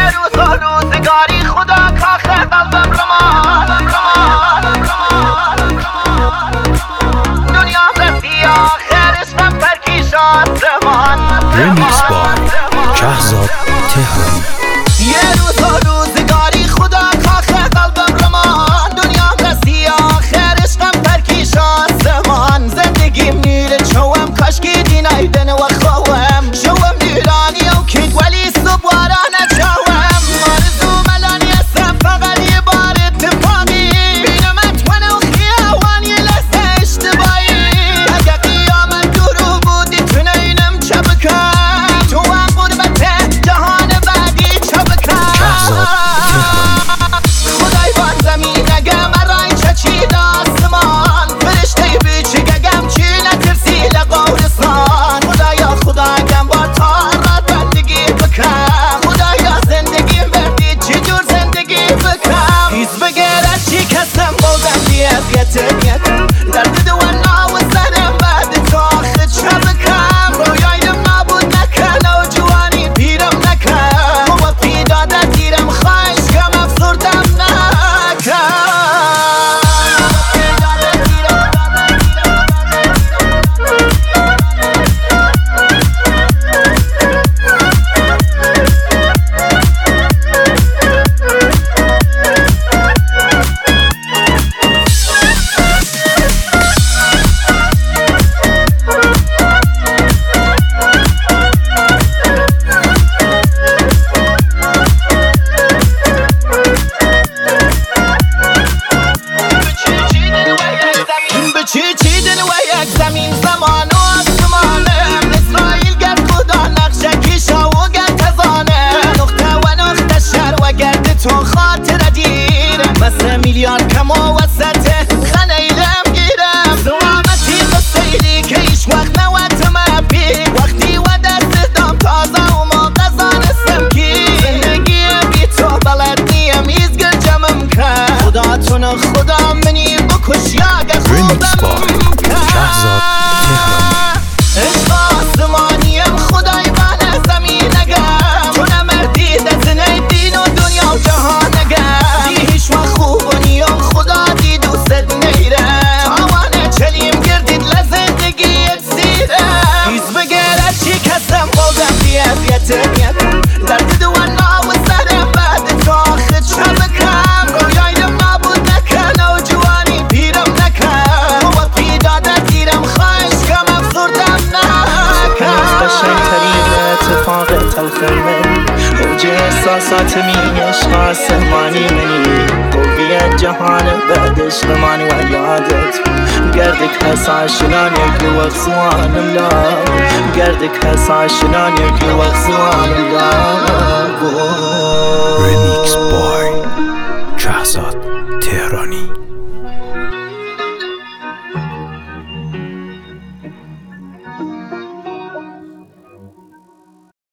روز و روزگاری خدا کاخ قلبم رمان دنیا رسی آخرش هم ترکیش آسمان ریمیکس بای شهزاد تهرانی. یه روز و روزگاری خدا کاخ قلبم رمان دنیا رسی آخرش هم ترکیش آسمان زندگیم میره چوم کاشکی دینایدن و خوام شوم نیرانی و کید ولی صبحارا نچوم آرزو ملانی هستم فقط یه بار اتفاقی بینمت من و خیوان یه لحظه اشتباهی اگه قیامت درو بودی تونه اینم چه بکن تو هم قربت جهان بعدی چه بکن خدای بان زمین اگم ارائن چه چی داستمان فرشته بیچی گگم چی نترسی لقورستان خدا اگم با تارات بندگی بکن خدایا زندگی بردی چی جور زندگی بکن هیز بگرد چی کسم بودم بی اذیت درد دوانا و سرم بعد تو آخه چه بکن رویایم نابود نکن و جوانی پیرم نکن و پیدادت دیرم خواهش کم افزردم نکن چیدن و یک زمین زمان و آسمانه اسرائیل گرد خدا نقشه کیشا و گرد تزانه نقطه و نقطه شر و گرد تو خاطر دیر مثل میلیارد کم و وسط خانه ایلم گیرم زوامتی قصیلی که ایش وقت نوت مبی وقتی و دست دام تازه و ما قزانستم کی زندگی بی تو بلد نیم ایزگر جمم کن خدا تون خدا منی بکش یاگه ریمیکس خوبم بای شهزاد تهرانی. عشق آسمانیم خدای بانه زمین اگم تو نمردی دزنه دین و دنیا و جهان اگم دی هیچ وقت خوب و نیم خدا دی دوست نیرم تاوانه چلیم گردید لزندگی اکسیرم هیز بگرد چی کسم بودم بی اذیت درد دوانا و سرم بعد تو آخه چه بکن رویایم نابود نکن و جوانی پیرم نکن و پیدادت دیرم خواهش کم افزردم نکن قشنگترین اتفاق تلخ منی اوج احساسات می عشق آسمانی منی قوی جهان بعدش نمانی و یادت گردك هسا شلون يقلي وغصوان الله گردك هسا شلون يقلي وغصوان الله